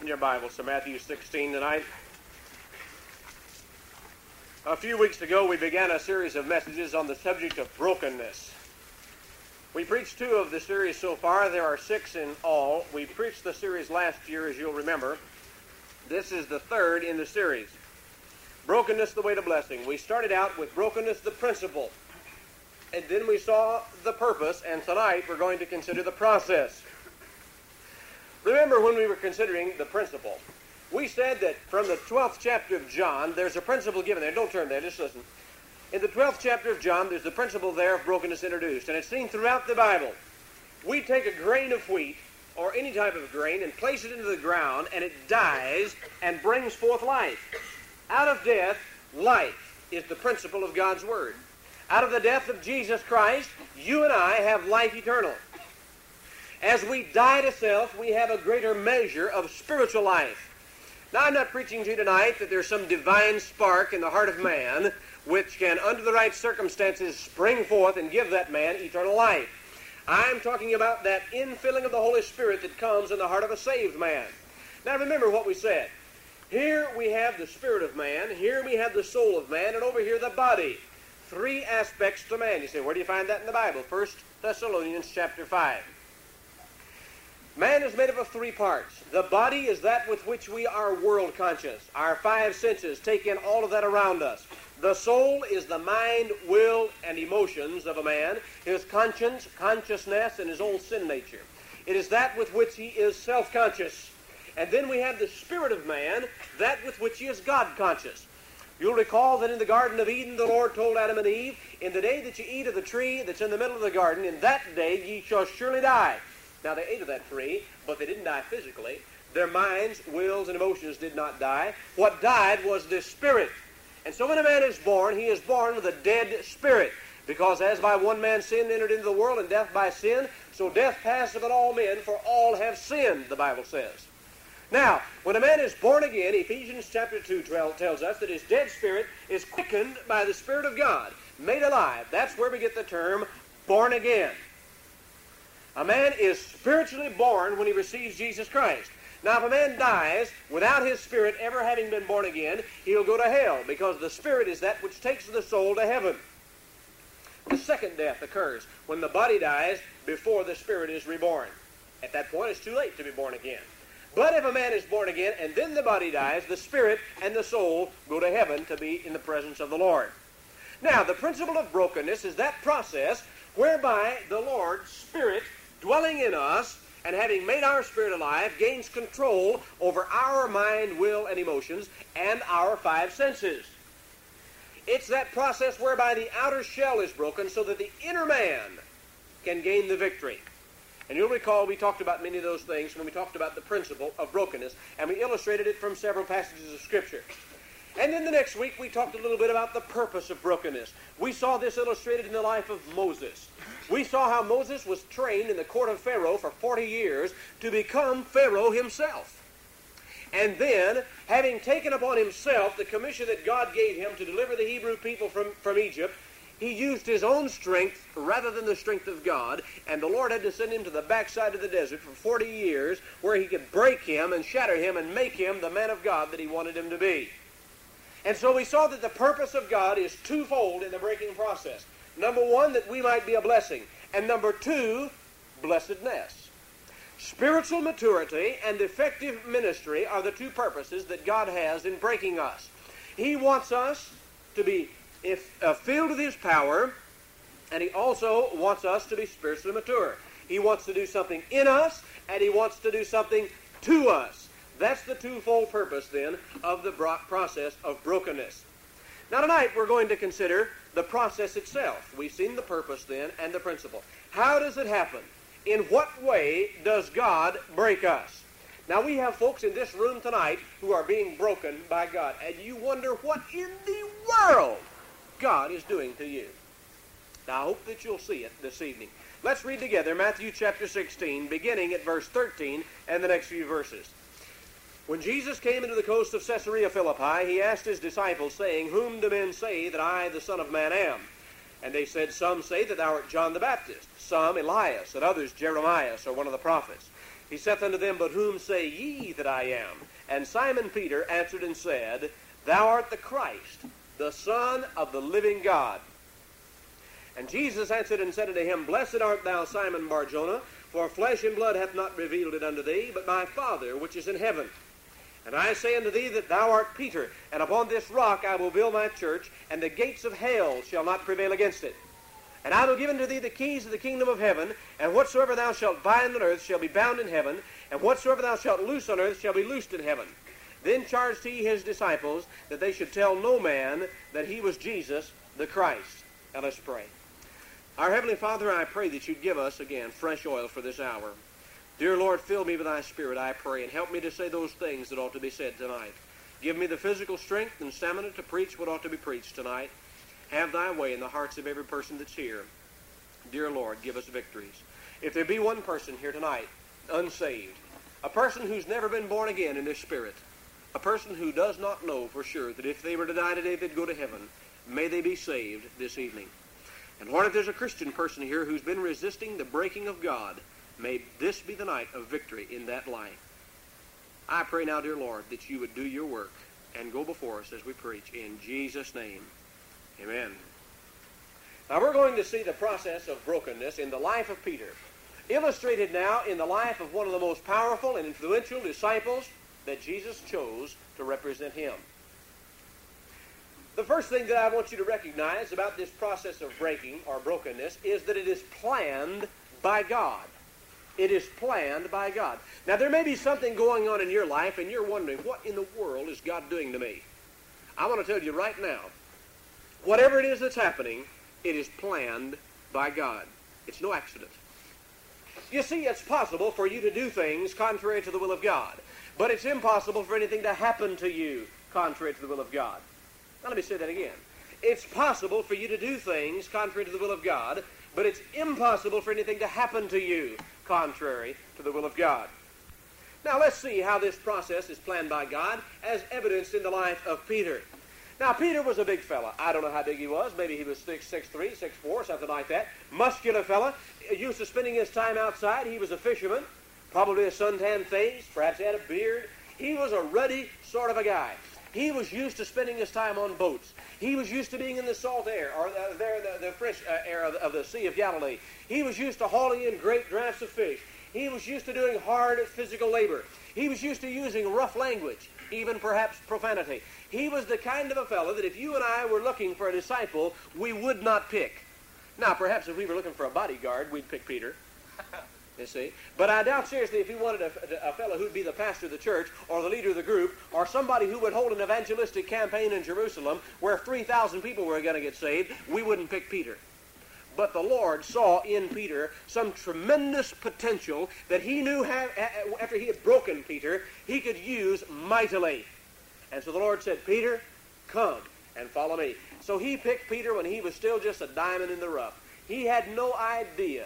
open your Bibles to Matthew 16 tonight. A few weeks ago, we began a series of messages on the subject of brokenness. We preached 2 of the series so far. There are 6 in all. We preached the series last year, as you'll remember. This is the 3rd in the series. Brokenness, the way to blessing. We started out with brokenness, the principle. And then we saw the purpose, and tonight we're going to consider the process. Remember when we were considering the principle, we said that from the 12th chapter of John, there's a principle given there. Don't turn there, just listen. In the 12th chapter of John, there's the principle there of brokenness introduced, and it's seen throughout the Bible. We take a grain of wheat, or any type of grain, and place it into the ground, and it dies and brings forth life. Out of death, life is the principle of God's Word. Out of the death of Jesus Christ, you and I have life eternal. As we die to self, we have a greater measure of spiritual life. Now, I'm not preaching to you tonight that there's some divine spark in the heart of man which can, under the right circumstances, spring forth and give that man eternal life. I'm talking about that infilling of the Holy Spirit that comes in the heart of a saved man. Now, remember what we said. Here we have the spirit of man, here we have the soul of man, and over here the body. 3 aspects to man. You say, where do you find that in the Bible? 1 Thessalonians chapter 5. Man is made up of 3 parts. The body is that with which we are world conscious. Our 5 senses take in all of that around us. The soul is the mind, will, and emotions of a man, his conscience, consciousness, and his old sin nature. It is that with which he is self-conscious. And then we have the spirit of man, that with which he is God-conscious. You'll recall that in the Garden of Eden, the Lord told Adam and Eve, in the day that you eat of the tree that's in the middle of the garden, in that day ye shall surely die. Now, they ate of that tree, but they didn't die physically. Their minds, wills, and emotions did not die. What died was the spirit. And so when a man is born, he is born with a dead spirit. Because as by one man sin entered into the world, and death by sin, so death passed upon all men, for all have sinned, the Bible says. Now, when a man is born again, Ephesians chapter 2 tells us that his dead spirit is quickened by the Spirit of God, made alive. That's where we get the term born again. A man is spiritually born when he receives Jesus Christ. Now, if a man dies without his spirit ever having been born again, he'll go to hell, because the spirit is that which takes the soul to heaven. The second death occurs when the body dies before the spirit is reborn. At that point, it's too late to be born again. But if a man is born again and then the body dies, the spirit and the soul go to heaven to be in the presence of the Lord. Now, the principle of brokenness is that process whereby the Lord's Spirit, dwelling in us and having made our spirit alive, gains control over our mind, will, and emotions, and our 5 senses. It's that process whereby the outer shell is broken so that the inner man can gain the victory. And you'll recall we talked about many of those things when we talked about the principle of brokenness, and we illustrated it from several passages of Scripture. And then the next week we talked a little bit about the purpose of brokenness. We saw this illustrated in the life of Moses. We saw how Moses was trained in the court of Pharaoh for 40 years to become Pharaoh himself. And then, having taken upon himself the commission that God gave him to deliver the Hebrew people from Egypt, he used his own strength rather than the strength of God, and the Lord had to send him to the backside of the desert for 40 years where he could break him and shatter him and make him the man of God that he wanted him to be. And so we saw that the purpose of God is twofold in the breaking process. Number 1, that we might be a blessing. And number 2, blessedness. Spiritual maturity and effective ministry are the 2 purposes that God has in breaking us. He wants us to be filled with His power, and He also wants us to be spiritually mature. He wants to do something in us, and He wants to do something to us. That's the twofold purpose, then, of the process of brokenness. Now, tonight, we're going to consider the process itself. We've seen the purpose, then, and the principle. How does it happen? In what way does God break us? Now, we have folks in this room tonight who are being broken by God, and you wonder what in the world God is doing to you. Now, I hope that you'll see it this evening. Let's read together Matthew chapter 16, beginning at verse 13, and the next few verses. When Jesus came into the coast of Caesarea Philippi, he asked his disciples, saying, Whom do men say that I, the Son of Man, am? And they said, Some say that thou art John the Baptist, some Elias, and others Jeremias, or one of the prophets. He saith unto them, But whom say ye that I am? And Simon Peter answered and said, Thou art the Christ, the Son of the living God. And Jesus answered and said unto him, Blessed art thou, Simon Bar-Jonah, for flesh and blood hath not revealed it unto thee, but my Father which is in heaven. And I say unto thee that thou art Peter, and upon this rock I will build my church, and the gates of hell shall not prevail against it. And I will give unto thee the keys of the kingdom of heaven, and whatsoever thou shalt bind on earth shall be bound in heaven, and whatsoever thou shalt loose on earth shall be loosed in heaven. Then charged he his disciples that they should tell no man that he was Jesus the Christ. Now let's pray. Our Heavenly Father, I pray that you'd give us, again, fresh oil for this hour. Dear Lord, fill me with thy Spirit, I pray, and help me to say those things that ought to be said tonight. Give me the physical strength and stamina to preach what ought to be preached tonight. Have thy way in the hearts of every person that's here. Dear Lord, give us victories. If there be one person here tonight, unsaved, a person who's never been born again in their spirit, a person who does not know for sure that if they were to die today they'd go to heaven, may they be saved this evening. And Lord, if there's a Christian person here who's been resisting the breaking of God, may this be the night of victory in that life. I pray now, dear Lord, that you would do your work and go before us as we preach. In Jesus' name, amen. Now we're going to see the process of brokenness in the life of Peter, illustrated now in the life of one of the most powerful and influential disciples that Jesus chose to represent him. The first thing that I want you to recognize about this process of breaking or brokenness is that it is planned by God. It is planned by God. Now, there may be something going on in your life, and you're wondering, what in the world is God doing to me? I want to tell you right now, whatever it is that's happening, it is planned by God. It's no accident. You see, it's possible for you to do things contrary to the will of God, but it's impossible for anything to happen to you contrary to the will of God. Now, let me say that again. It's possible for you to do things contrary to the will of God, but it's impossible for anything to happen to you contrary to the will of God. Now, let's see how this process is planned by God as evidenced in the life of Peter. Now, Peter was a big fella. I don't know how big he was. Maybe he was 6'3", 6'4", something like that. Muscular fella. Used to spending his time outside. He was a fisherman. Probably a suntan face. Perhaps he had a beard. He was a ruddy sort of a guy. He was used to spending his time on boats. He was used to being in the salt air, or the fresh air of the Sea of Galilee. He was used to hauling in great drafts of fish. He was used to doing hard physical labor. He was used to using rough language, even perhaps profanity. He was the kind of a fellow that if you and I were looking for a disciple, we would not pick. Now, perhaps if we were looking for a bodyguard, we'd pick Peter. You see? But I doubt seriously if we wanted a fellow who'd be the pastor of the church or the leader of the group or somebody who would hold an evangelistic campaign in Jerusalem where 3,000 people were going to get saved, we wouldn't pick Peter. But the Lord saw in Peter some tremendous potential that he knew after he had broken Peter, he could use mightily. And so the Lord said, Peter, come and follow me. So he picked Peter when he was still just a diamond in the rough. He had no idea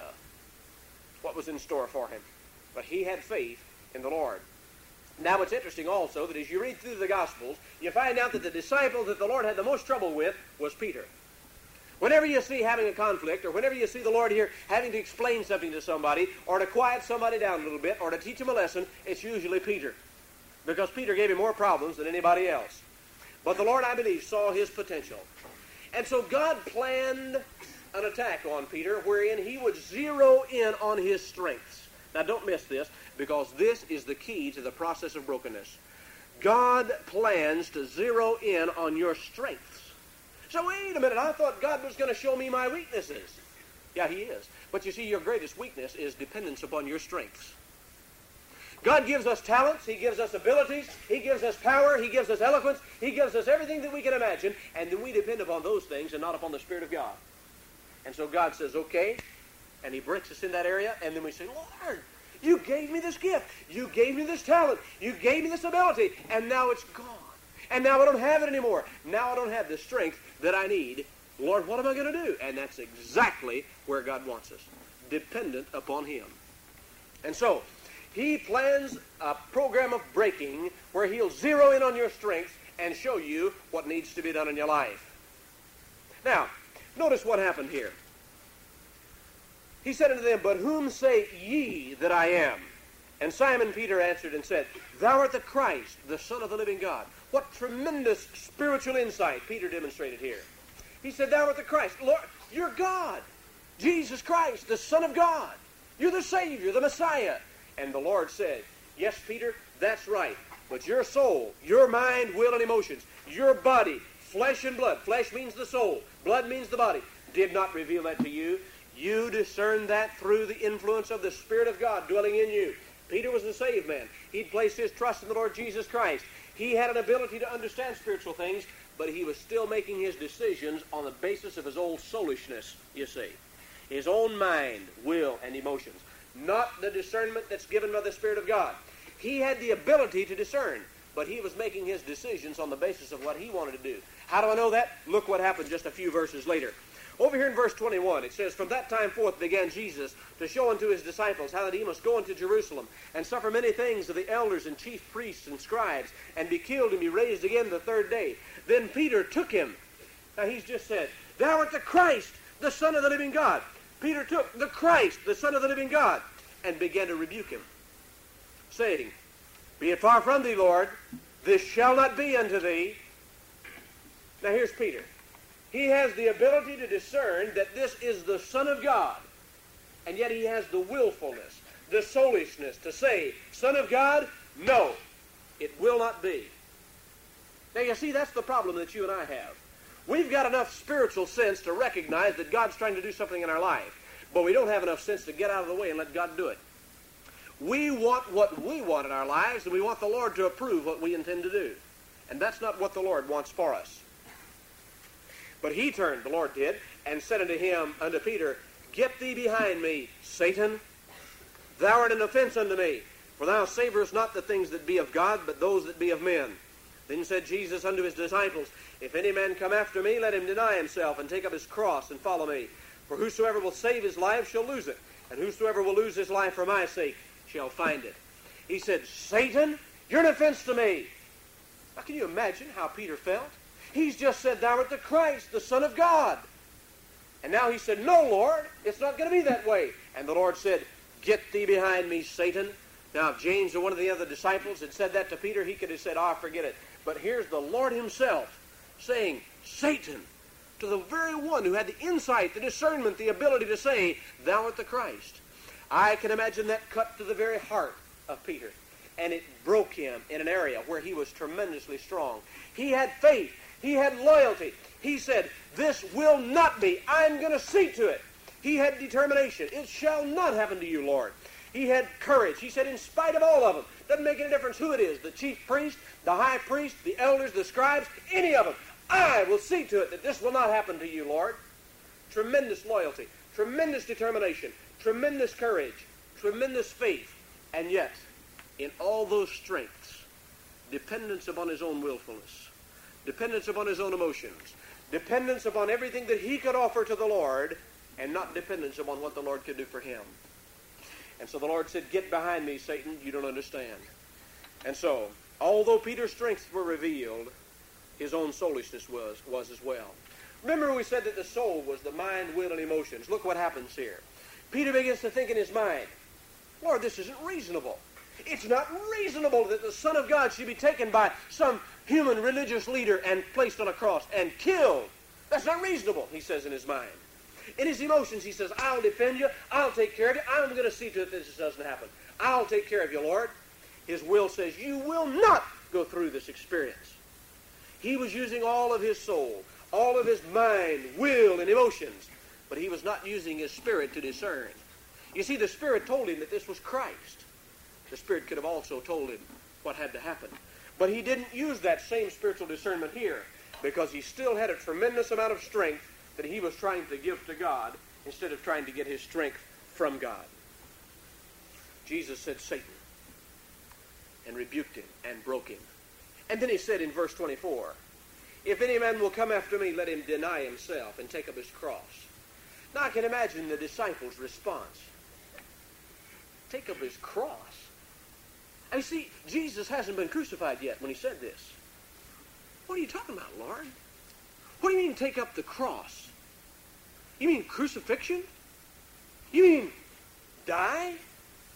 what was in store for him, but he had faith in the Lord. Now it's interesting also that as you read through the Gospels, you find out that the disciple that the Lord had the most trouble with was Peter. Whenever you see having a conflict, or whenever you see the Lord here having to explain something to somebody, or to quiet somebody down a little bit, or to teach them a lesson, it's usually Peter. Because Peter gave him more problems than anybody else. But the Lord, I believe, saw his potential. And so God planned an attack on Peter wherein he would zero in on his strengths. Now don't miss this, because this is the key to the process of brokenness. God plans to zero in on your strengths. So wait a minute, I thought God was going to show me my weaknesses. Yeah, he is. But you see, your greatest weakness is dependence upon your strengths. God gives us talents, he gives us abilities, he gives us power, he gives us eloquence, he gives us everything that we can imagine, and then we depend upon those things and not upon the Spirit of God. And so God says, okay, and he breaks us in that area, and then we say, Lord, you gave me this gift, you gave me this talent, you gave me this ability, and now it's gone. And now I don't have it anymore. Now I don't have the strength that I need. Lord, what am I going to do? And that's exactly where God wants us, dependent upon him. And so, he plans a program of breaking where he'll zero in on your strengths and show you what needs to be done in your life. Now, notice what happened here. He said unto them, But whom say ye that I am? And Simon Peter answered and said, Thou art the Christ, the Son of the living God. What tremendous spiritual insight Peter demonstrated here. He said, Thou art the Christ. Lord, you're God. Jesus Christ, the Son of God. You're the Savior, the Messiah. And the Lord said, Yes, Peter, that's right. But your soul, your mind, will, and emotions, your body, flesh and blood, flesh means the soul, blood means the body, did not reveal that to you. You discerned that through the influence of the Spirit of God dwelling in you. Peter was a saved man. He'd placed his trust in the Lord Jesus Christ. He had an ability to understand spiritual things, but he was still making his decisions on the basis of his old soulishness, you see. His own mind, will, and emotions. Not the discernment that's given by the Spirit of God. He had the ability to discern, but he was making his decisions on the basis of what he wanted to do. How do I know that? Look what happened just a few verses later. Over here in verse 21, it says, From that time forth began Jesus to show unto his disciples how that he must go into Jerusalem and suffer many things of the elders and chief priests and scribes, and be killed and be raised again the third day. Then Peter took him. Now he's just said, Thou art the Christ, the Son of the living God. Peter took the Christ, the Son of the living God, and began to rebuke him, saying, Be it far from thee, Lord, this shall not be unto thee. Now here's Peter. He has the ability to discern that this is the Son of God, and yet he has the willfulness, the soulishness to say, Son of God, no, it will not be. Now you see, that's the problem that you and I have. We've got enough spiritual sense to recognize that God's trying to do something in our life, but we don't have enough sense to get out of the way and let God do it. We want what we want in our lives, and we want the Lord to approve what we intend to do. And that's not what the Lord wants for us. But he turned, the Lord did, and said unto Peter, Get thee behind me, Satan. Thou art an offense unto me, for thou savorest not the things that be of God, but those that be of men. Then said Jesus unto his disciples, If any man come after me, let him deny himself, and take up his cross, and follow me. For whosoever will save his life shall lose it, and whosoever will lose his life for my sake shall find it. He said, Satan, you're an offense to me. Now can you imagine how Peter felt? He's just said, Thou art the Christ, the Son of God. And now he said, No, Lord, it's not going to be that way. And the Lord said, Get thee behind me, Satan. Now, if James or one of the other disciples had said that to Peter, he could have said, forget it. But here's the Lord himself saying, Satan, to the very one who had the insight, the discernment, the ability to say, Thou art the Christ. I can imagine that cut to the very heart of Peter. And it broke him in an area where he was tremendously strong. He had faith. He had loyalty. He said, This will not be. I'm going to see to it. He had determination. It shall not happen to you, Lord. He had courage. He said, in spite of all of them, doesn't make any difference who it is, the chief priest, the high priest, the elders, the scribes, any of them, I will see to it that this will not happen to you, Lord. Tremendous loyalty, tremendous determination, tremendous courage, tremendous faith, and yet, in all those strengths, dependence upon his own willfulness, dependence upon his own emotions, dependence upon everything that he could offer to the Lord, and not dependence upon what the Lord could do for him. And so the Lord said, Get behind me, Satan, you don't understand. And so, although Peter's strengths were revealed, his own soulishness was as well. Remember we said that the soul was the mind, will, and emotions. Look what happens here. Peter begins to think in his mind, Lord, this isn't reasonable. It's not reasonable that the Son of God should be taken by some human religious leader and placed on a cross and killed. That's not reasonable, he says in his mind. In his emotions, he says, I'll defend you. I'll take care of you. I'm going to see to it that this doesn't happen. I'll take care of you, Lord. His will says, you will not go through this experience. He was using all of his soul, all of his mind, will, and emotions, but he was not using his spirit to discern. You see, the Spirit told him that this was Christ. The Spirit could have also told him what had to happen. But he didn't use that same spiritual discernment here because he still had a tremendous amount of strength that he was trying to give to God instead of trying to get his strength from God. Jesus said, Satan, and rebuked him and broke him. And then he said in verse 24, If any man will come after me, let him deny himself and take up his cross. Now I can imagine the disciples' response. Take up his cross? I see, Jesus hasn't been crucified yet when he said this. What are you talking about, Lord? What do you mean take up the cross? You mean crucifixion? You mean die?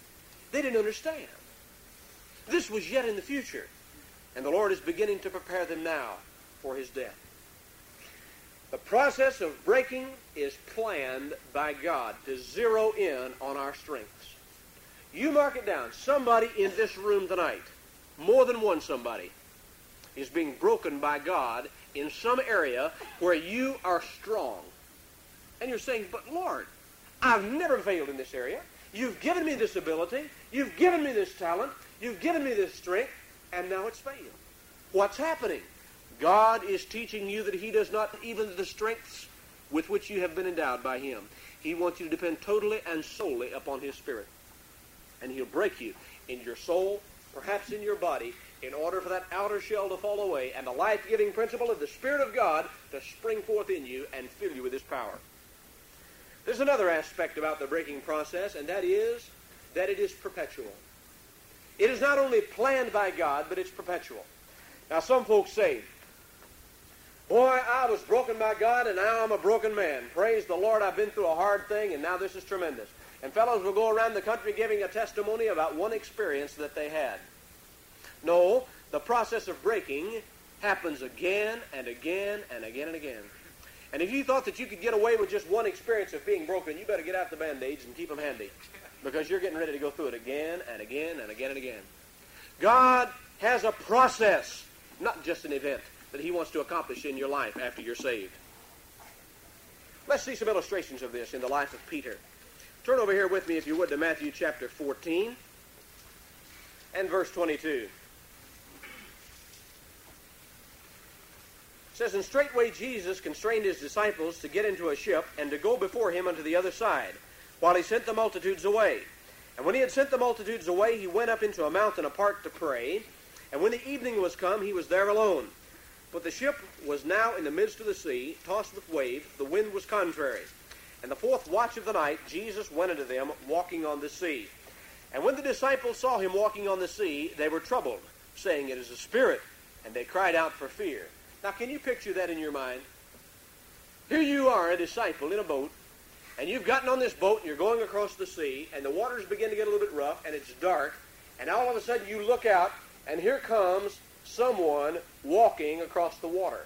They didn't understand. This was yet in the future. And the Lord is beginning to prepare them now for his death. The process of breaking is planned by God to zero in on our strengths. You mark it down. Somebody in this room tonight, more than one somebody, is being broken by God in some area where you are strong. And you're saying, but Lord, I've never failed in this area. You've given me this ability. You've given me this talent. You've given me this strength. And now it's failed. What's happening? God is teaching you that he does not even the strengths with which you have been endowed by him. He wants you to depend totally and solely upon his Spirit. And he'll break you in your soul, perhaps in your body, in order for that outer shell to fall away and the life-giving principle of the Spirit of God to spring forth in you and fill you with his power. There's another aspect about the breaking process, and that is that it is perpetual. It is not only planned by God, but it's perpetual. Now, some folks say, boy, I was broken by God, and now I'm a broken man. Praise the Lord, I've been through a hard thing, and now this is tremendous. And fellows will go around the country giving a testimony about one experience that they had. No, the process of breaking happens again and again and again and again. And if you thought that you could get away with just one experience of being broken, you better get out the Band-Aids and keep them handy, because you're getting ready to go through it again and again and again and again. God has a process, not just an event, that he wants to accomplish in your life after you're saved. Let's see some illustrations of this in the life of Peter. Turn over here with me, if you would, to Matthew chapter 14 and verse 22. It says, and straightway Jesus constrained his disciples to get into a ship and to go before him unto the other side, while he sent the multitudes away. And when he had sent the multitudes away, he went up into a mountain apart to pray. And when the evening was come, he was there alone. But the ship was now in the midst of the sea, tossed with waves. The wind was contrary. And the fourth watch of the night, Jesus went unto them, walking on the sea. And when the disciples saw him walking on the sea, they were troubled, saying, it is a spirit. And they cried out for fear. Now, can you picture that in your mind? Here you are, a disciple in a boat, and you've gotten on this boat, and you're going across the sea, and the waters begin to get a little bit rough, and it's dark, and all of a sudden you look out, and here comes someone walking across the water.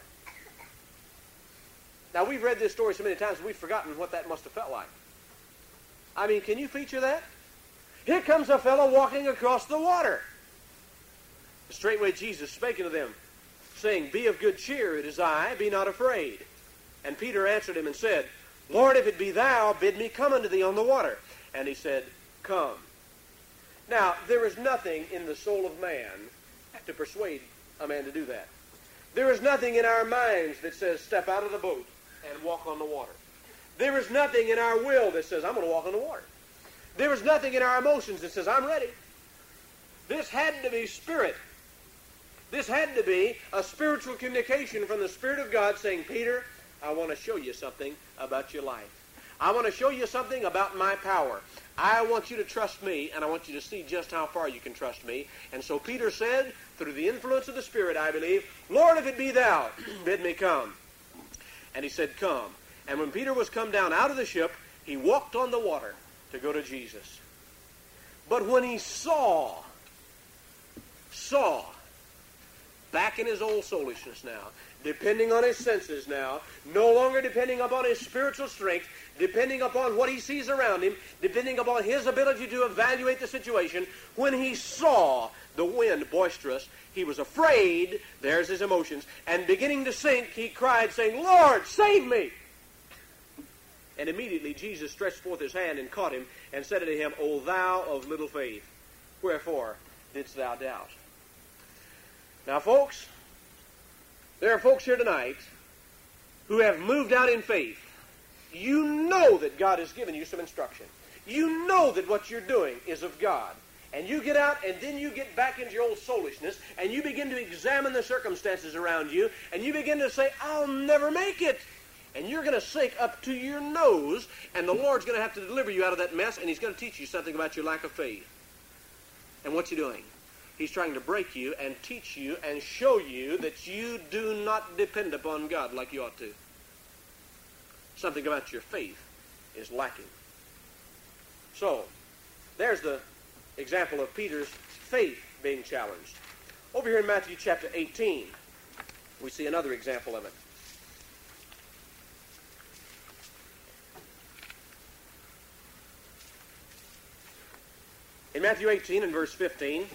Now, we've read this story so many times, we've forgotten what that must have felt like. I mean, can you picture that? Here comes a fellow walking across the water. Straightway Jesus spake unto them, saying, be of good cheer, it is I, be not afraid. And Peter answered him and said, Lord, if it be thou, bid me come unto thee on the water. And he said, come. Now, there is nothing in the soul of man to persuade a man to do that. There is nothing in our minds that says, step out of the boat and walk on the water. There is nothing in our will that says, I'm going to walk on the water. There is nothing in our emotions that says, I'm ready. This had to be spirit. This had to be a spiritual communication from the Spirit of God saying, Peter, I want to show you something about your life. I want to show you something about my power. I want you to trust me, and I want you to see just how far you can trust me. And so Peter said, through the influence of the Spirit, I believe, Lord, if it be thou, bid me come. And he said, come. And when Peter was come down out of the ship, he walked on the water to go to Jesus. But when he saw, back in his old soulishness now, depending on his senses now, no longer depending upon his spiritual strength, depending upon what he sees around him, depending upon his ability to evaluate the situation, when he saw the wind boisterous, he was afraid, there's his emotions, and beginning to sink, he cried, saying, Lord, save me! And immediately Jesus stretched forth his hand and caught him, and said unto him, O thou of little faith, wherefore didst thou doubt? Now, folks, there are folks here tonight who have moved out in faith. You know that God has given you some instruction. You know that what you're doing is of God. And you get out, and then you get back into your old soulishness, and you begin to examine the circumstances around you, and you begin to say, I'll never make it. And you're going to sink up to your nose, and the Lord's going to have to deliver you out of that mess, and he's going to teach you something about your lack of faith. And what's he doing? He's trying to break you and teach you and show you that you do not depend upon God like you ought to. Something about your faith is lacking. So, there's the example of Peter's faith being challenged. Over here in Matthew chapter 18, we see another example of it. In Matthew 18 and verse 15,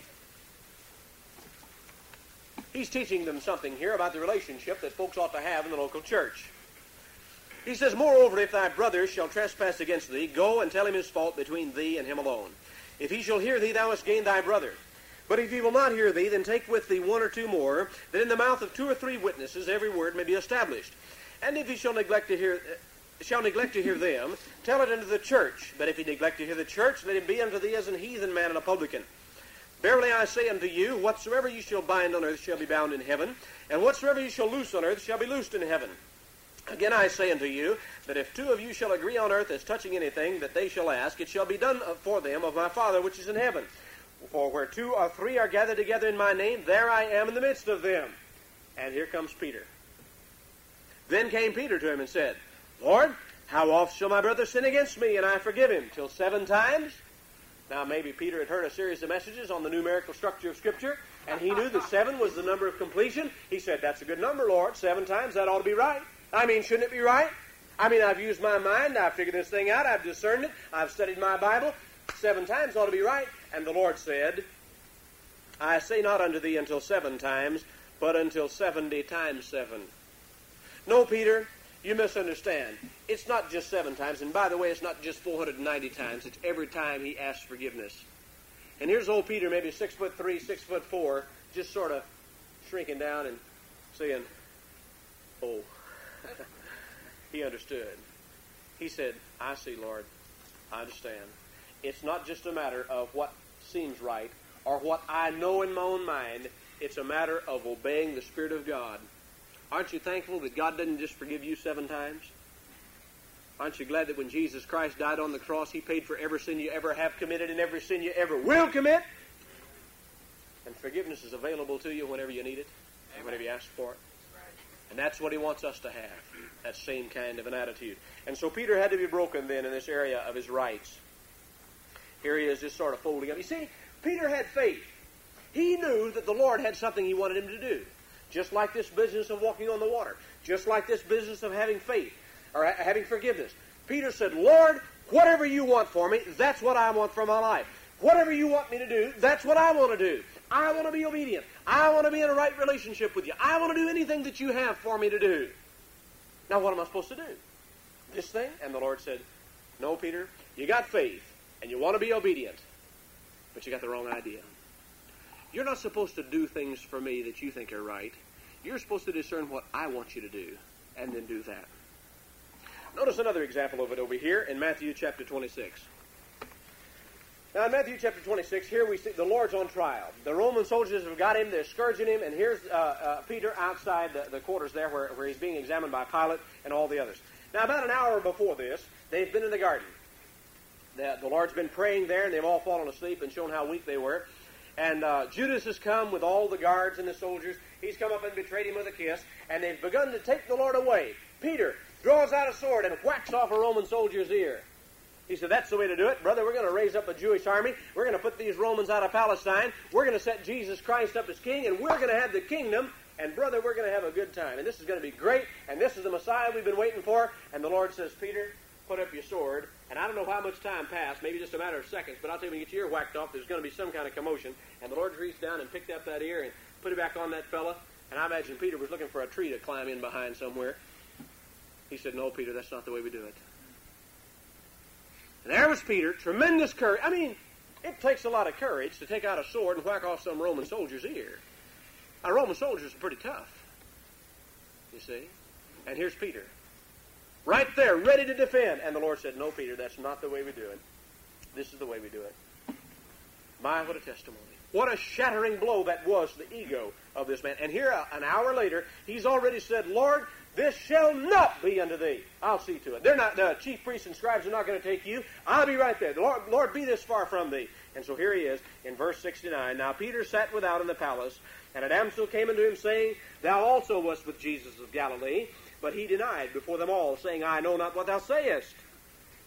he's teaching them something here about the relationship that folks ought to have in the local church. He says, "Moreover, if thy brother shall trespass against thee, go and tell him his fault between thee and him alone. If he shall hear thee, thou hast gained thy brother. But if he will not hear thee, then take with thee one or two more, that in the mouth of 2 or 3 witnesses every word may be established. And if he shall neglect to hear them, tell it unto the church. But if he neglect to hear the church, let him be unto thee as an heathen man and a publican. Verily I say unto you, whatsoever you shall bind on earth shall be bound in heaven, and whatsoever you shall loose on earth shall be loosed in heaven. Again I say unto you, that if 2 of you shall agree on earth as touching anything that they shall ask, it shall be done for them of my Father which is in heaven. For where 2 or 3 are gathered together in my name, there I am in the midst of them." And here comes Peter. "Then came Peter to him and said, Lord, how oft shall my brother sin against me, and I forgive him? Till 7 times? Now, maybe Peter had heard a series of messages on the numerical structure of Scripture, and he knew that 7 was the number of completion. He said, "That's a good number, Lord. 7 times, that ought to be right. I mean, shouldn't it be right? I mean, I've used my mind. I've figured this thing out. I've discerned it. I've studied my Bible. 7 times ought to be right." And the Lord said, "I say not unto thee until 7 times, but until 70 times 7. No, Peter, you misunderstand. It's not just 7 times. And by the way, it's not just 490 times. It's every time he asks forgiveness. And here's old Peter, maybe 6'3", 6'4", just sort of shrinking down and saying, "Oh." He understood. He said, "I see, Lord. I understand. It's not just a matter of what seems right or what I know in my own mind. It's a matter of obeying the Spirit of God. Aren't you thankful that God didn't just forgive you 7 times? Aren't you glad that when Jesus Christ died on the cross, he paid for every sin you ever have committed and every sin you ever will commit? And forgiveness is available to you whenever you need it and whenever you ask for it. And that's what he wants us to have, that same kind of an attitude. And so Peter had to be broken then in this area of his rights. Here he is just sort of folding up. You see, Peter had faith. He knew that the Lord had something he wanted him to do. Just like this business of walking on the water. Just like this business of having faith, or having forgiveness. Peter said, "Lord, whatever you want for me, that's what I want for my life. Whatever you want me to do, that's what I want to do. I want to be obedient. I want to be in a right relationship with you. I want to do anything that you have for me to do." Now, what am I supposed to do? This thing? And the Lord said, "No, Peter, you got faith, and you want to be obedient, but you got the wrong idea. You're not supposed to do things for me that you think are right. You're supposed to discern what I want you to do, and then do that." Notice another example of it over here in Matthew chapter 26. Now, in Matthew chapter 26, here we see the Lord's on trial. The Roman soldiers have got him, they're scourging him, and here's Peter outside the quarters there where he's being examined by Pilate and all the others. Now, about an hour before this, they've been in the garden. The Lord's been praying there, and they've all fallen asleep and shown how weak they were. And Judas has come with all the guards and the soldiers. He's come up and betrayed him with a kiss, and they've begun to take the Lord away. Peter draws out a sword and whacks off a Roman soldier's ear. He said, "That's the way to do it. Brother, we're going to raise up a Jewish army. We're going to put these Romans out of Palestine. We're going to set Jesus Christ up as king, and we're going to have the kingdom. And, brother, we're going to have a good time. And this is going to be great. And this is the Messiah we've been waiting for." And the Lord says, "Peter, put up your sword." And I don't know how much time passed, maybe just a matter of seconds, but I'll tell you, when you get your ear whacked off, there's going to be some kind of commotion. And the Lord reached down and picked up that ear and put it back on that fella. And I imagine Peter was looking for a tree to climb in behind somewhere. He said, "No, Peter, that's not the way we do it." And there was Peter, tremendous courage. I mean, it takes a lot of courage to take out a sword and whack off some Roman soldier's ear. Now, Roman soldiers are pretty tough, you see. And here's Peter, right there, ready to defend. And the Lord said, "No, Peter, that's not the way we do it. This is the way we do it." My, what a testimony. What a shattering blow that was to the ego of this man. And here, an hour later, he's already said, "Lord, this shall not be unto thee. I'll see to it. They're not, the chief priests and scribes are not going to take you. I'll be right there. The Lord, be this far from thee." And so here he is in verse 69. "Now Peter sat without in the palace, and a damsel came unto him, saying, Thou also wast with Jesus of Galilee. But he denied before them all, saying, I know not what thou sayest.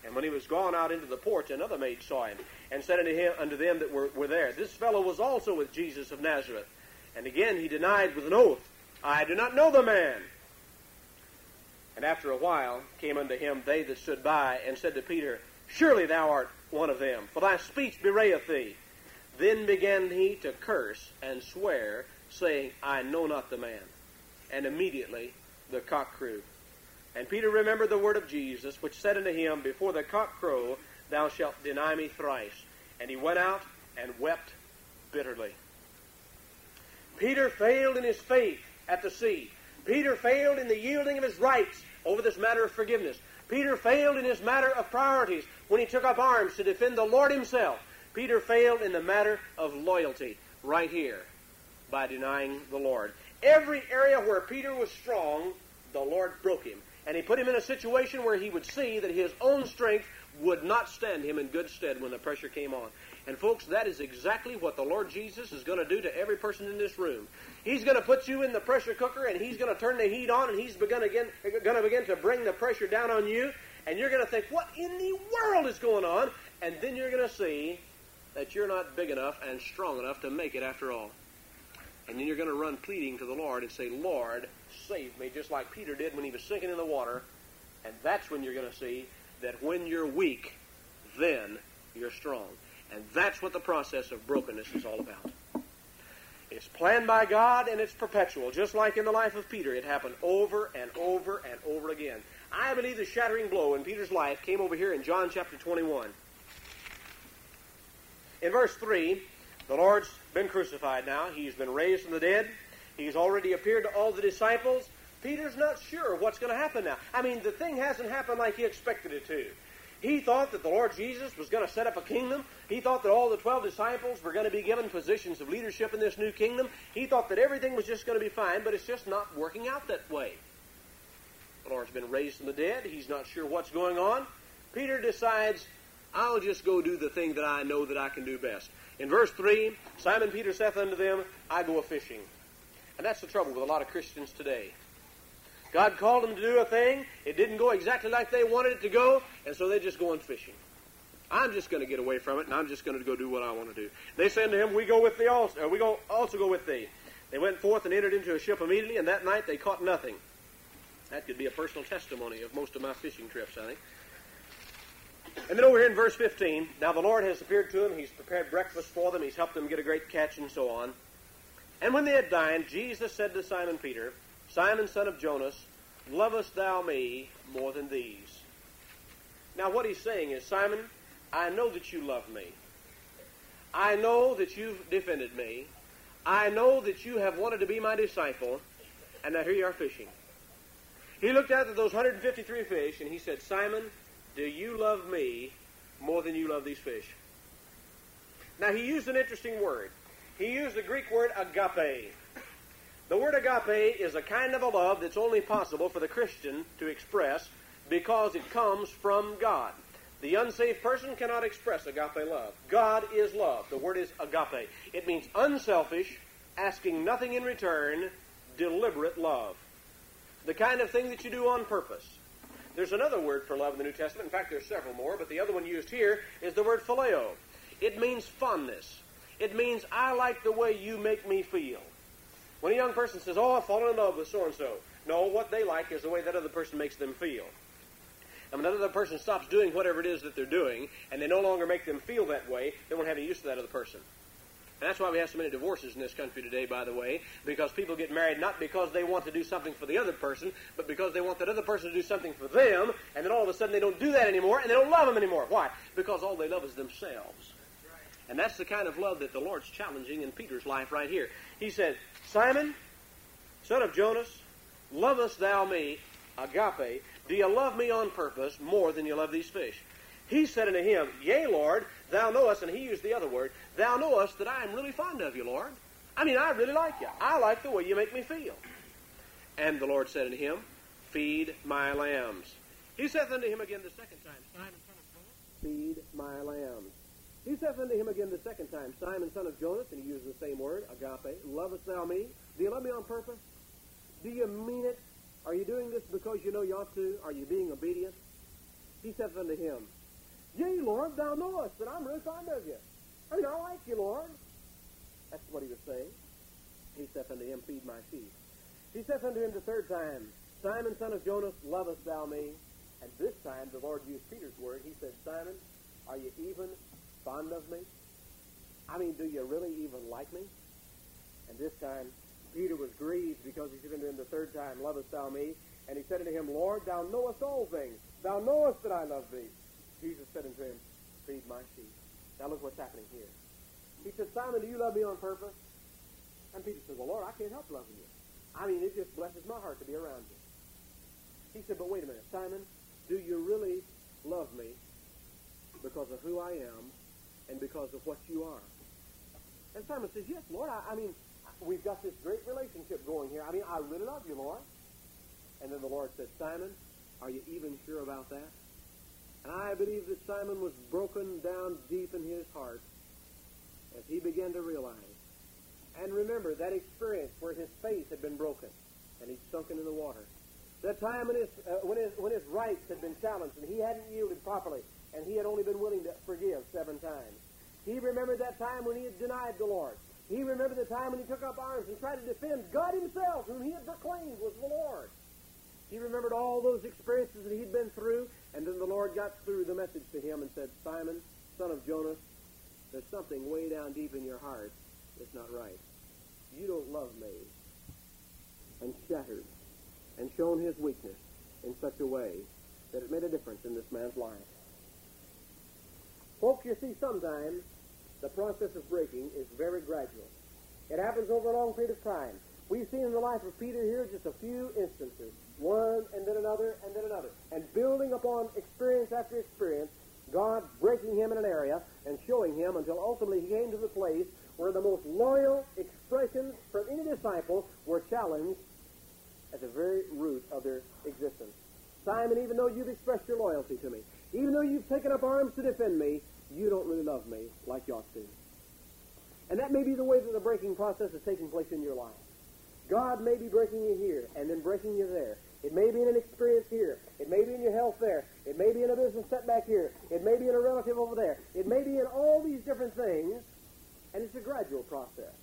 And when he was gone out into the porch, another maid saw him, and said unto them that were there, This fellow was also with Jesus of Nazareth. And again he denied with an oath, I do not know the man. And after a while came unto him they that stood by, and said to Peter, Surely thou art one of them, for thy speech bewrayeth thee. Then began he to curse and swear, saying, I know not the man. And immediately the cock crew. And Peter remembered the word of Jesus, which said unto him, Before the cock crow, thou shalt deny me thrice. And he went out and wept bitterly. Peter failed in his faith at the sea. Peter failed in the yielding of his rights over this matter of forgiveness. Peter failed in his matter of priorities when he took up arms to defend the Lord himself. Peter failed in the matter of loyalty right here by denying the Lord. Every area where Peter was strong, the Lord broke him. And he put him in a situation where he would see that his own strength would not stand him in good stead when the pressure came on. And folks, that is exactly what the Lord Jesus is going to do to every person in this room. He's going to put you in the pressure cooker, and he's going to turn the heat on, and he's going to begin to bring the pressure down on you. And you're going to think, what in the world is going on? And then you're going to see that you're not big enough and strong enough to make it after all. And then you're going to run pleading to the Lord and say, Lord, save me, just like Peter did when he was sinking in the water. And that's when you're going to see that when you're weak, then you're strong. And that's what the process of brokenness is all about. It's planned by God, and it's perpetual. Just like in the life of Peter, it happened over and over and over again. I believe the shattering blow in Peter's life came over here in John chapter 21. In verse 3, the Lord's been crucified now. He's been raised from the dead. He's already appeared to all the disciples. Peter's not sure what's going to happen now. I mean, the thing hasn't happened like he expected it to. He thought that the Lord Jesus was going to set up a kingdom. He thought that all the 12 disciples were going to be given positions of leadership in this new kingdom. He thought that everything was just going to be fine, but it's just not working out that way. The Lord's been raised from the dead. He's not sure what's going on. Peter decides, I'll just go do the thing that I know that I can do best. In verse 3, Simon Peter saith unto them, I go a-fishing. And that's the trouble with a lot of Christians today. God called them to do a thing. It didn't go exactly like they wanted it to go, and so they're just going fishing. I'm just going to get away from it, and I'm just going to go do what I want to do. They said to him, we go with thee also. We go also go with thee. They went forth and entered into a ship immediately, and that night they caught nothing. That could be a personal testimony of most of my fishing trips, I think. And then over here in verse 15, now the Lord has appeared to them. He's prepared breakfast for them. He's helped them get a great catch and so on. And when they had dined, Jesus said to Simon Peter, Simon, son of Jonas, lovest thou me more than these? Now what he's saying is, Simon, I know that you love me. I know that you've defended me. I know that you have wanted to be my disciple. And now here you are fishing. He looked out at those 153 fish and he said, Simon, do you love me more than you love these fish? Now he used an interesting word. He used the Greek word agape. The word agape is a kind of a love that's only possible for the Christian to express because it comes from God. The unsaved person cannot express agape love. God is love. The word is agape. It means unselfish, asking nothing in return, deliberate love. The kind of thing that you do on purpose. There's another word for love in the New Testament. In fact, there's several more, but the other one used here is the word phileo. It means fondness. It means I like the way you make me feel. When a young person says, oh, I've fallen in love with so-and-so. No, what they like is the way that other person makes them feel. And when that other person stops doing whatever it is that they're doing, and they no longer make them feel that way, they won't have any use for that other person. And that's why we have so many divorces in this country today, by the way, because people get married not because they want to do something for the other person, but because they want that other person to do something for them, and then all of a sudden they don't do that anymore, and they don't love them anymore. Why? Because all they love is themselves. And that's the kind of love that the Lord's challenging in Peter's life right here. He said, Simon, son of Jonas, lovest thou me, agape, do you love me on purpose more than you love these fish? He said unto him, Yea, Lord, thou knowest, and he used the other word, thou knowest that I am really fond of you, Lord. I mean, I really like you. I like the way you make me feel. And the Lord said unto him, Feed my lambs. He saith unto him again the second time, Simon, son of Jonas, feed my lambs. He saith unto him again the second time, Simon, son of Jonas, and he used the same word, agape, lovest thou me? Do you love me on purpose? Do you mean it? Are you doing this because you know you ought to? Are you being obedient? He saith unto him, Yea, Lord, thou knowest that I'm really fond of you. I mean, I like you, Lord. That's what he was saying. He saith unto him, Feed my sheep. He saith unto him the third time, Simon, son of Jonas, lovest thou me? And this time the Lord used Peter's word. He said, Simon, are you even fond of me? I mean, do you really even like me? And this time Peter was grieved because he said unto him the third time, Lovest thou me? And he said unto him, Lord, thou knowest all things. Thou knowest that I love thee. Jesus said unto him, Feed my sheep. Now look what's happening here. He said, Simon, do you love me on purpose? And Peter said, Well, Lord, I can't help loving you. I mean, it just blesses my heart to be around you. He said, But wait a minute, Simon, do you really love me because of who I am and because of what you are? And Simon says, Yes, Lord. I mean, we've got this great relationship going here. I mean, I really love you, Lord. And then the Lord said, Simon, are you even sure about that? And I believe that Simon was broken down deep in his heart as he began to realize. And remember that experience where his faith had been broken and he'd sunken in the water. That time when his rights had been challenged and he hadn't yielded properly and he had only been willing to forgive 7 times. He remembered that time when he had denied the Lord. He remembered the time when he took up arms and tried to defend God himself, whom he had proclaimed was the Lord. He remembered all those experiences that he'd been through, and then the Lord got through the message to him and said, Simon, son of Jonas, there's something way down deep in your heart that's not right. You don't love me. And shattered and shown his weakness in such a way that it made a difference in this man's life. Folks, you see, sometimes the process of breaking is very gradual. It happens over a long period of time. We've seen in the life of Peter here just a few instances, one and then another and then another. And building upon experience after experience, God breaking him in an area and showing him until ultimately he came to the place where the most loyal expressions from any disciple were challenged at the very root of their existence. Simon, even though you've expressed your loyalty to me, even though you've taken up arms to defend me, you don't really love me like you ought to. And that may be the way that the breaking process is taking place in your life. God may be breaking you here and then breaking you there. It may be in an experience here. It may be in your health there. It may be in a business setback here. It may be in a relative over there. It may be in all these different things, and it's a gradual process.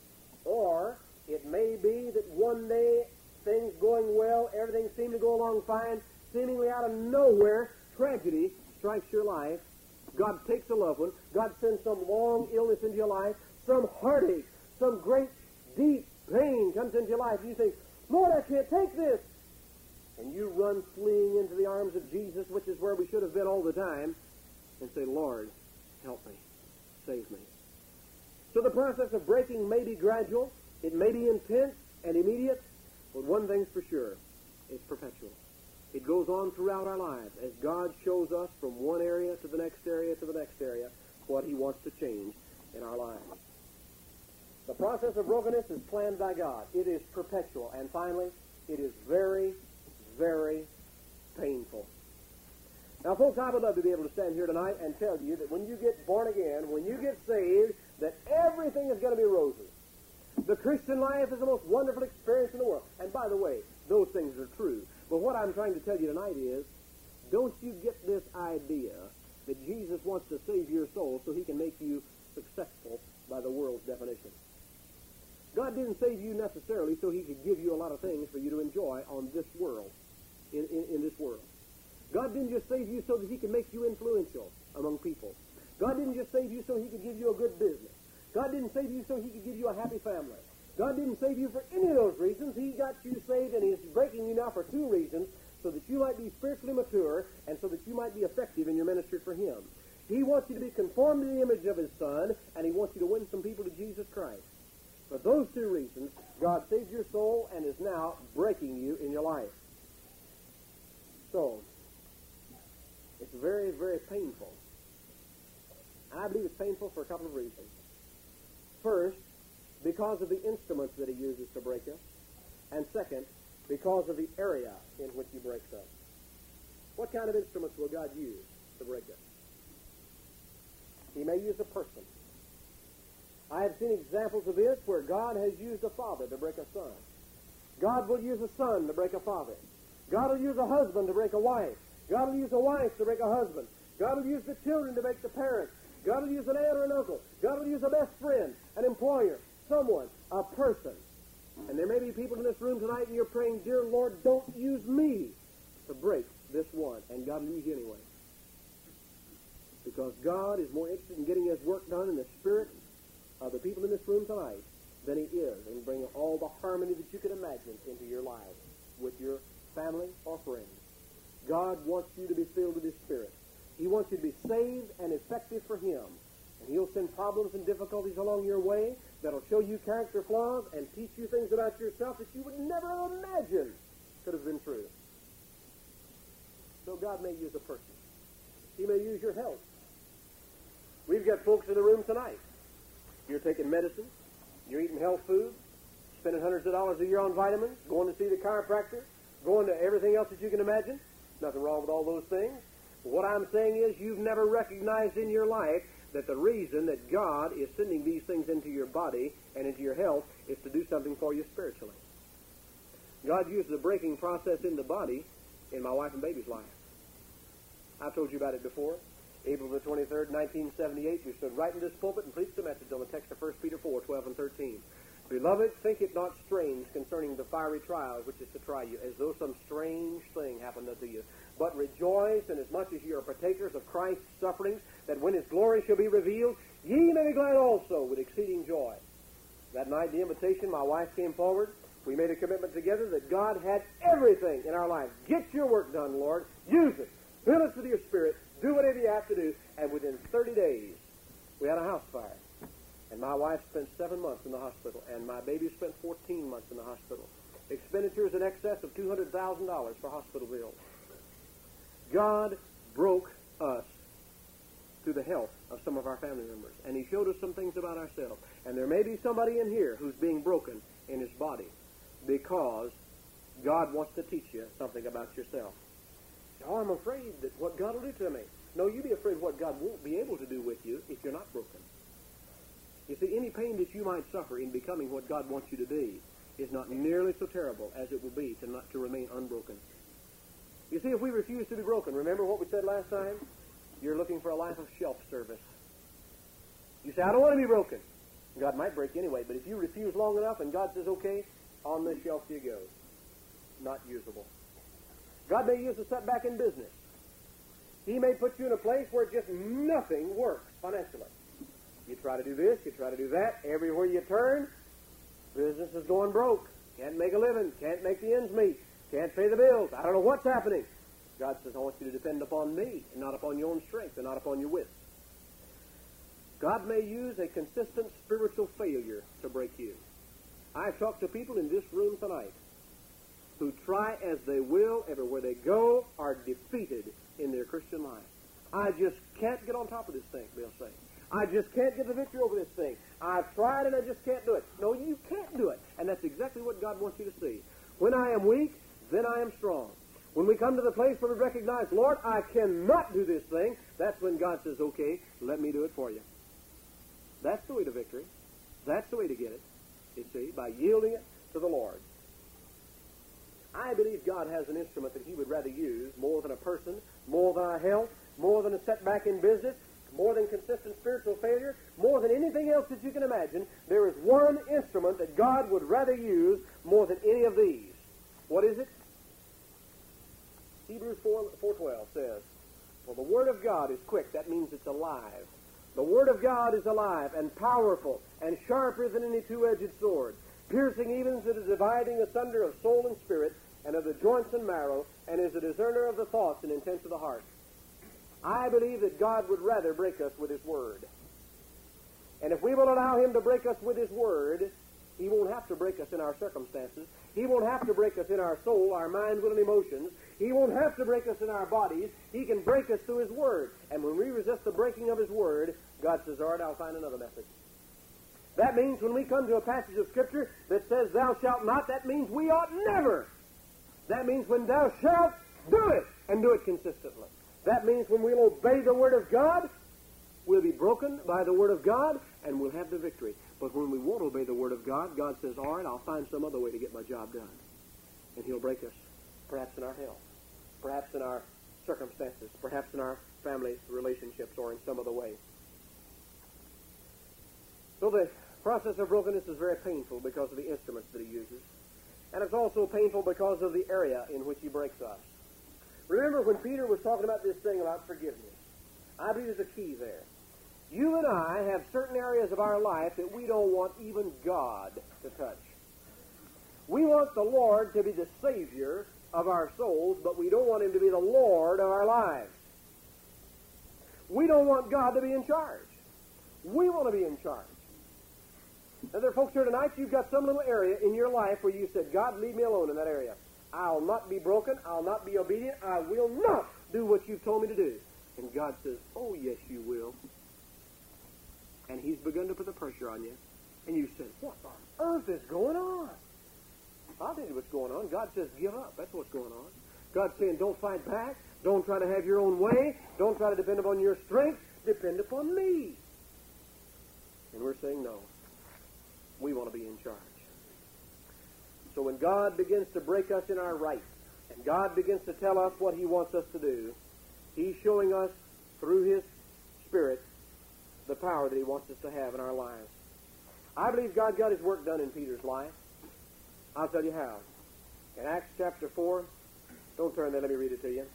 Or it may be that one day, things going well, everything seemed to go along fine, seemingly out of nowhere, tragedy strikes your life. God takes a loved one. God sends some long illness into your life, some heartache, some great, deep pain comes into your life. You think, Lord, I can't take this. And you run fleeing into the arms of Jesus, which is where we should have been all the time, and say, Lord, help me. Save me. So the process of breaking may be gradual. It may be intense and immediate. But one thing's for sure. It's perpetual. It goes on throughout our lives as God shows us from one area to the next area to the next area what he wants to change in our lives. The process of brokenness is planned by God. It is perpetual. And finally, it is very, very painful. Now, folks, I would love to be able to stand here tonight and tell you that when you get born again, when you get saved, that everything is going to be roses. The Christian life is the most wonderful experience in the world. And by the way, those things are true. But what I'm trying to tell you tonight is, don't you get this idea that Jesus wants to save your soul so he can make you successful by the world's definition. God didn't save you necessarily so he could give you a lot of things for you to enjoy on this world, in this world. God didn't just save you so that he could make you influential among people. God didn't just save you so he could give you a good business. God didn't save you so he could give you a happy family. God didn't save you for any of those reasons. He got you saved, and he's breaking you now for 2 reasons, so that you might be spiritually mature and so that you might be effective in your ministry for him. He wants you to be conformed to the image of his Son, and he wants you to win some people to Jesus Christ. For those 2 reasons, God saved your soul and is now breaking you in your life. So, it's very, very painful. And I believe it's painful for a couple of reasons. First, because of the instruments that he uses to break us. And second, because of the area in which he breaks us. What kind of instruments will God use to break us? He may use a person. I have seen examples of this where God has used a father to break a son. God will use a son to break a father. God will use a husband to break a wife. God will use a wife to break a husband. God will use the children to break the parents. God will use an aunt or an uncle. God will use a best friend, an employer, someone, a person. And there may be people in this room tonight and you're praying, dear Lord, don't use me to break this one. And God will use you anyway. Because God is more interested in getting His work done in the spirit of the people in this room tonight than He is in bringing all the harmony that you can imagine into your life with your family or friends. God wants you to be filled with His Spirit. He wants you to be saved and effective for Him. And He'll send problems and difficulties along your way that'll show you character flaws and teach you things about yourself that you would never imagine could have been true. So God may use a person. He may use your health. We've got folks in the room tonight. You're taking medicine. You're eating health food. Spending hundreds of dollars a year on vitamins. Going to see the chiropractor. Going to everything else that you can imagine. Nothing wrong with all those things. What I'm saying is you've never recognized in your life that the reason that God is sending these things into your body and into your health is to do something for you spiritually. God uses a breaking process in the body in my wife and baby's life. I've told you about it before. April the 23rd, 1978, we stood right in this pulpit and preached a message on the text of 1 Peter 4, 12 and 13. Beloved, think it not strange concerning the fiery trial which is to try you, as though some strange thing happened unto you. But rejoice, inasmuch as ye are partakers of Christ's sufferings, that when His glory shall be revealed, ye may be glad also with exceeding joy. That night, the invitation, my wife came forward. We made a commitment together that God had everything in our life. Get your work done, Lord. Use it. Fill us with your Spirit. Do whatever you have to do. And within 30 days, we had a house fire. And my wife spent 7 months in the hospital, and my baby spent 14 months in the hospital. Expenditures in excess of $200,000 for hospital bills. God broke us to the health of some of our family members, and He showed us some things about ourselves. And there may be somebody in here who's being broken in his body because God wants to teach you something about yourself. Oh, I'm afraid that what God will do to me. No, you be afraid what God won't be able to do with you if you're not broken. You see, any pain that you might suffer in becoming what God wants you to be is not nearly so terrible as it will be to remain unbroken. You see, if we refuse to be broken, remember what we said last time? You're looking for a life of shelf service. You say, I don't want to be broken. God might break you anyway, but if you refuse long enough and God says, okay, on this shelf you go. Not usable. God may use a setback in business. He may put you in a place where just nothing works financially. You try to do this, you try to do that. Everywhere you turn, business is going broke. Can't make a living. Can't make the ends meet. Can't pay the bills. I don't know what's happening. God says, I want you to depend upon me and not upon your own strength and not upon your wits. God may use a consistent spiritual failure to break you. I've talked to people in this room tonight who try as they will, everywhere they go, are defeated in their Christian life. I just can't get on top of this thing, they'll say. I just can't get the victory over this thing. I've tried and I just can't do it. No, you can't do it. And that's exactly what God wants you to see. When I am weak, then I am strong. When we come to the place where we recognize, Lord, I cannot do this thing, that's when God says, okay, let me do it for you. That's the way to victory. That's the way to get it, you see, by yielding it to the Lord. I believe God has an instrument that He would rather use more than a person, more than our health, more than a setback in business, more than consistent spiritual failure, more than anything else that you can imagine. There is one instrument that God would rather use more than any of these. What is it? Hebrews 4:12 says, "For the Word of God is quick." That means it's alive. The Word of God is alive and powerful and sharper than any two-edged sword, piercing even to the dividing asunder of soul and spirit and of the joints and marrow, and is a discerner of the thoughts and intents of the heart. I believe that God would rather break us with His Word. And if we will allow Him to break us with His Word, He won't have to break us in our circumstances. He won't have to break us in our soul, our mind, will, and emotions. He won't have to break us in our bodies. He can break us through His Word. And when we resist the breaking of His Word, God says, all right, I'll find another method. That means when we come to a passage of Scripture that says, thou shalt not, that means we ought never. That means when thou shalt, do it, and do it consistently. That means when we'll obey the Word of God, we'll be broken by the Word of God, and we'll have the victory. But when we won't obey the Word of God, God says, all right, I'll find some other way to get my job done. And He'll break us, perhaps in our health, perhaps in our circumstances, perhaps in our family relationships or in some other way. So the process of brokenness is very painful because of the instruments that he uses. And it's also painful because of the area in which he breaks us. Remember when Peter was talking about this thing about forgiveness, I believe there's a key there. You and I have certain areas of our life that we don't want even God to touch. We want the Lord to be the Savior of our souls, but we don't want him to be the Lord of our lives. We don't want God to be in charge. We want to be in charge. Now, there are folks here tonight, you've got some little area in your life where you said, God, leave me alone in that area. I'll not be broken. I'll not be obedient. I will not do what you've told me to do. And God says, oh, yes, you will. And he's begun to put the pressure on you. And you said, what on earth is going on? I'll tell you what's going on. God says, give up. That's what's going on. God's saying, don't fight back. Don't try to have your own way. Don't try to depend upon your strength. Depend upon me. And we're saying, no. We want to be in charge. So when God begins to break us in our rights, and God begins to tell us what he wants us to do, he's showing us through his Spirit the power that he wants us to have in our lives. I believe God got his work done in Peter's life. I'll tell you how. In Acts chapter 4, don't turn there, let me read it to you.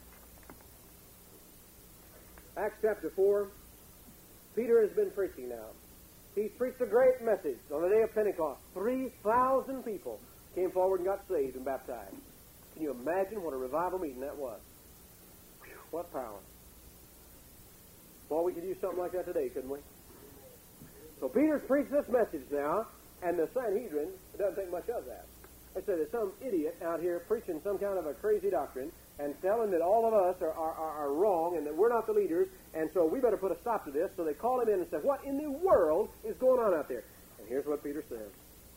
Acts chapter 4, Peter has been preaching now. He's preached a great message on the day of Pentecost. 3,000 people came forward and got saved and baptized. Can you imagine what a revival meeting that was? Whew, what power. Well, we could use something like that today, couldn't we? So Peter's preached this message now, and the Sanhedrin, it doesn't think much of that. They say there's some idiot out here preaching some kind of a crazy doctrine and telling that all of us are wrong and that we're not the leaders, and so we better put a stop to this. So they call him in and say, what in the world is going on out there? And here's what Peter says.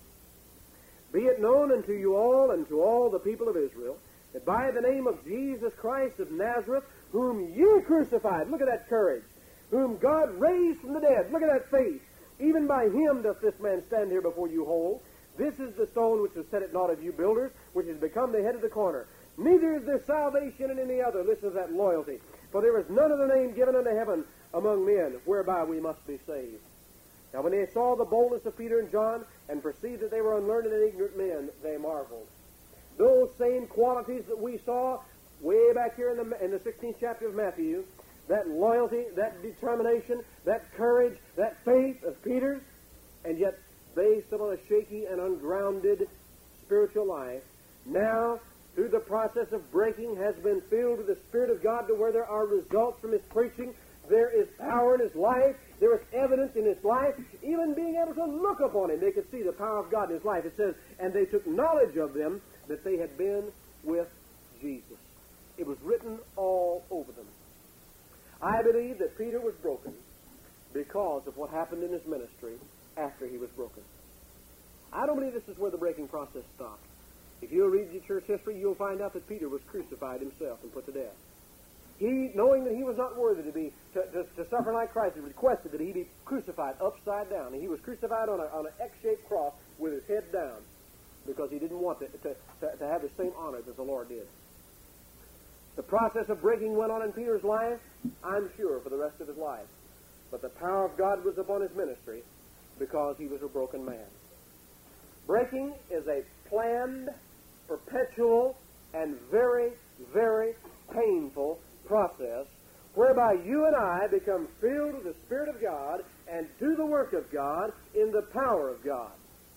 Be it known unto you all and to all the people of Israel that by the name of Jesus Christ of Nazareth, whom you crucified, look at that courage, whom God raised from the dead, look at that faith, even by him doth this man stand here before you whole. This is the stone which was set at naught of you builders, which has become the head of the corner. Neither is there salvation in any other. Listen to that loyalty. For there is none other name given unto heaven among men, whereby we must be saved. Now when they saw the boldness of Peter and John, and perceived that they were unlearned and ignorant men, they marveled. Those same qualities that we saw way back here in the 16th chapter of Matthew, that loyalty, that determination, that courage, that faith of Peter's, and yet based upon a shaky and ungrounded spiritual life, now, through the process of breaking, has been filled with the Spirit of God to where there are results from his preaching. There is power in his life. There is evidence in his life. Even being able to look upon him, they could see the power of God in his life. It says, and they took knowledge of them that they had been with Jesus. It was written all over them. I believe that Peter was broken because of what happened in his ministry after he was broken. I don't believe this is where the breaking process stopped. If you'll read the church history, you'll find out that Peter was crucified himself and put to death. He, knowing that he was not worthy to suffer like Christ, he requested that he be crucified upside down. And he was crucified on an X-shaped cross with his head down because he didn't want to have the same honor that the Lord did. The process of breaking went on in Peter's life, I'm sure, for the rest of his life. But the power of God was upon his ministry because he was a broken man. Breaking is a planned, perpetual, and very, very painful process whereby you and I become filled with the Spirit of God and do the work of God in the power of God.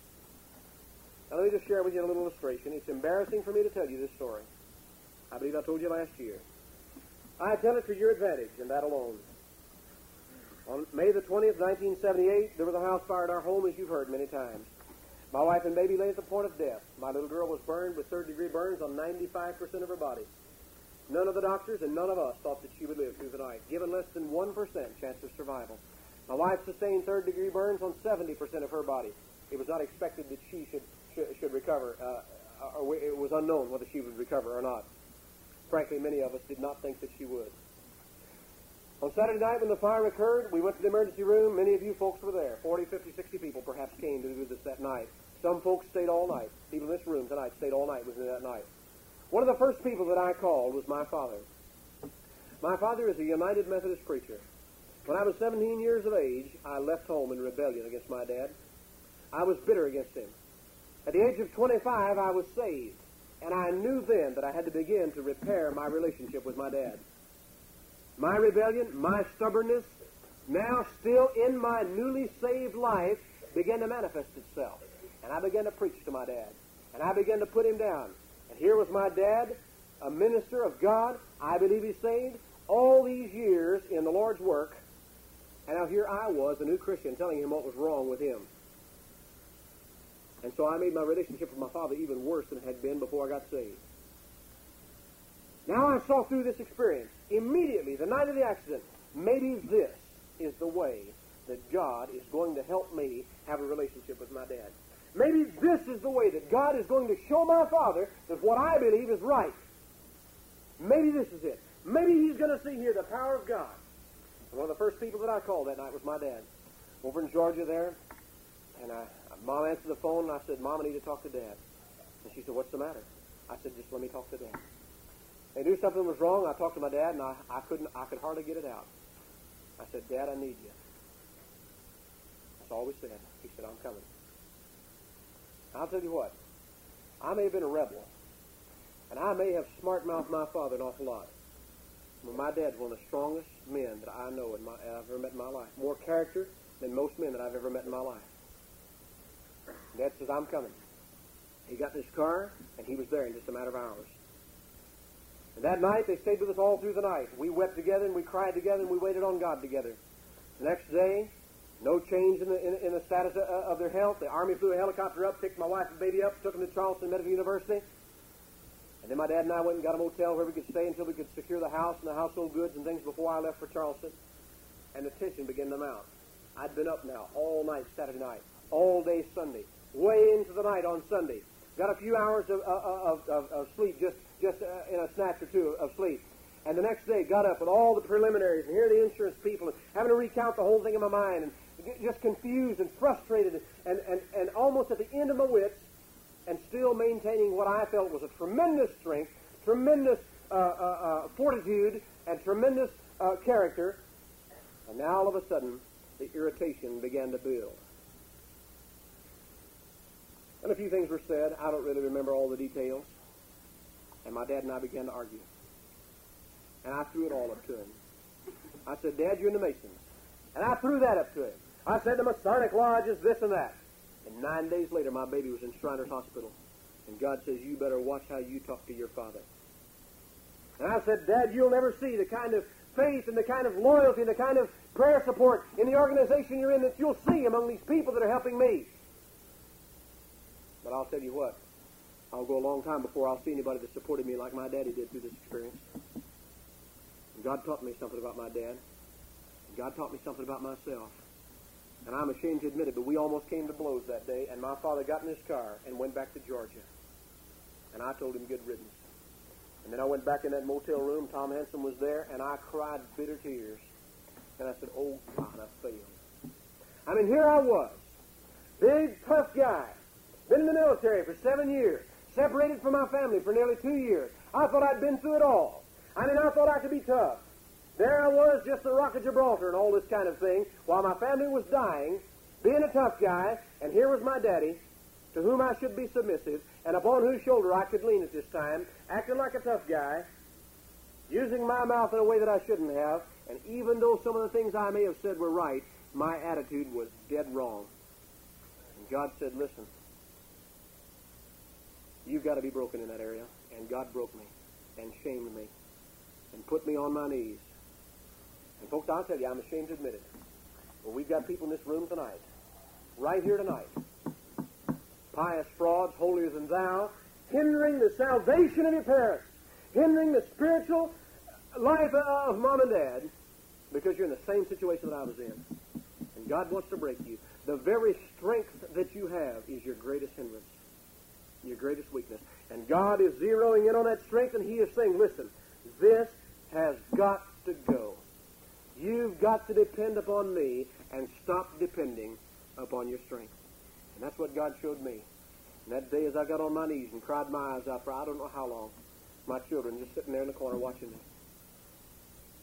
Now let me just share with you a little illustration. It's embarrassing for me to tell you this story. I believe I told you last year. I tell it for your advantage, and that alone. On May the 20th, 1978, there was a house fire in our home, as you've heard many times. My wife and baby lay at the point of death. My little girl was burned with third-degree burns on 95% of her body. None of the doctors and none of us thought that she would live through the night, given less than 1% chance of survival. My wife sustained third-degree burns on 70% of her body. It was not expected that she should recover. It was unknown whether she would recover or not. Frankly, many of us did not think that she would. On Saturday night when the fire occurred, we went to the emergency room. Many of you folks were there. 40, 50, 60 people perhaps came to do this that night. Some folks stayed all night. People in this room tonight stayed all night with me that night. One of the first people that I called was my father. My father is a United Methodist preacher. When I was 17 years of age, I left home in rebellion against my dad. I was bitter against him. At the age of 25, I was saved, and I knew then that I had to begin to repair my relationship with my dad. My rebellion, my stubbornness, now still in my newly saved life, began to manifest itself. And I began to preach to my dad, and I began to put him down. And here was my dad, a minister of God. I believe he's saved. All these years in the Lord's work, and now here I was, a new Christian, telling him what was wrong with him. And so I made my relationship with my father even worse than it had been before I got saved. Now I saw through this experience, immediately, the night of the accident, maybe this is the way that God is going to help me have a relationship with my dad. Maybe this is the way that God is going to show my father that what I believe is right. Maybe this is it. Maybe he's going to see here the power of God. And one of the first people that I called that night was my dad. Over in Georgia there, and Mom answered the phone, and I said, Mom, I need to talk to Dad. And she said, what's the matter? I said, just let me talk to Dad. They knew something was wrong. I talked to my dad, and I could hardly get it out. I said, Dad, I need you. That's all we said. He said, I'm coming. I'll tell you what, I may have been a rebel, and I may have smart-mouthed my father an awful lot. But my dad's one of the strongest men that I know I've ever met in my life. More character than most men that I've ever met in my life. Dad says, I'm coming. He got in his car, and he was there in just a matter of hours. And that night, they stayed with us all through the night. We wept together, and we cried together, and we waited on God together. The next day, no change in the status of their health. The Army flew a helicopter up, picked my wife and baby up, took them to Charleston Medical University. And then my dad and I went and got a motel where we could stay until we could secure the house and the household goods and things before I left for Charleston. And the tension began to mount. I'd been up now all night Saturday night, all day Sunday, way into the night on Sunday. Got a few hours of sleep, just in a snatch or two of sleep. And the next day, got up with all the preliminaries, and here are the insurance people, and having to recount the whole thing in my mind, and just confused and frustrated, and almost at the end of my wits, and still maintaining what I felt was a tremendous strength, tremendous fortitude, and tremendous character. And now all of a sudden, the irritation began to build. And a few things were said. I don't really remember all the details. And my dad and I began to argue. And I threw it all up to him. I said, Dad, you're in the Masons. And I threw that up to him. I said the Masonic Lodge is this and that. And 9 days later, my baby was in Shriners Hospital. And God says, you better watch how you talk to your father. And I said, Dad, you'll never see the kind of faith and the kind of loyalty and the kind of prayer support in the organization you're in that you'll see among these people that are helping me. But I'll tell you what, I'll go a long time before I'll see anybody that supported me like my daddy did through this experience. And God taught me something about my dad. And God taught me something about myself. And I'm ashamed to admit it, but we almost came to blows that day, and my father got in his car and went back to Georgia. And I told him good riddance. And then I went back in that motel room. Tom Hanson was there, and I cried bitter tears. And I said, oh, God, I failed. I mean, here I was, big, tough guy, been in the military for 7 years, separated from my family for nearly 2 years. I thought I'd been through it all. I mean, I thought I could be tough. There I was, just the Rock of Gibraltar and all this kind of thing, while my family was dying, being a tough guy, and here was my daddy, to whom I should be submissive, and upon whose shoulder I could lean at this time, acting like a tough guy, using my mouth in a way that I shouldn't have, and even though some of the things I may have said were right, my attitude was dead wrong. And God said, listen, you've got to be broken in that area. And God broke me and shamed me and put me on my knees. And folks, I'll tell you, I'm ashamed to admit it. But we've got people in this room tonight, right here tonight, pious frauds, holier than thou, hindering the salvation of your parents, hindering the spiritual life of mom and dad, because you're in the same situation that I was in. And God wants to break you. The very strength that you have is your greatest hindrance, your greatest weakness. And God is zeroing in on that strength, and He is saying, listen, this has got to go. You've got to depend upon me and stop depending upon your strength. And that's what God showed me. And that day as I got on my knees and cried my eyes out for I don't know how long, my children just sitting there in the corner watching me.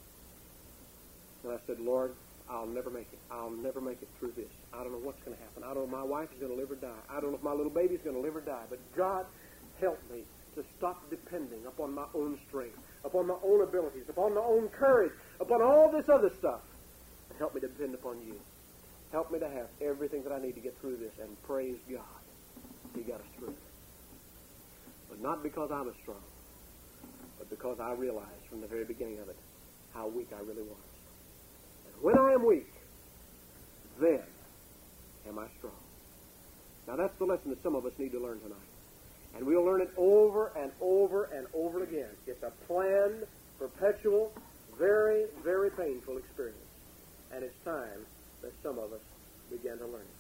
And I said, Lord, I'll never make it. I'll never make it through this. I don't know what's going to happen. I don't know if my wife is going to live or die. I don't know if my little baby's going to live or die. But God, help me to stop depending upon my own strength, upon my own abilities, upon my own courage, upon all this other stuff. And help me to depend upon you. Help me to have everything that I need to get through this. And praise God, He got us through it. But not because I was strong, but because I realized from the very beginning of it how weak I really was. And when I am weak, then am I strong. Now that's the lesson that some of us need to learn tonight. And we'll learn it over and over and over again. It's a planned, perpetual, very, very painful experience. And it's time that some of us begin to learn it.